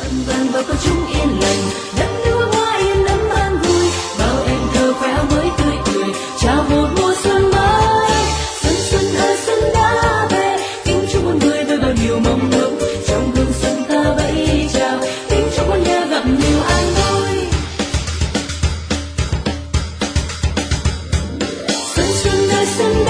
vàng và có chúng yên lành, đất lúa hoa yên ấm an vui, bao em thơ khoe mới tươi cười chào một mùa xuân mới. Xuân xuân ơi xuân đã về, kính chúc muôn người với bao nhiêu mong ước, trong hương xuân ta vẫy chào, kính chúc muôn nhà gặp nhiều an vui. Xuân xuân ơi xuân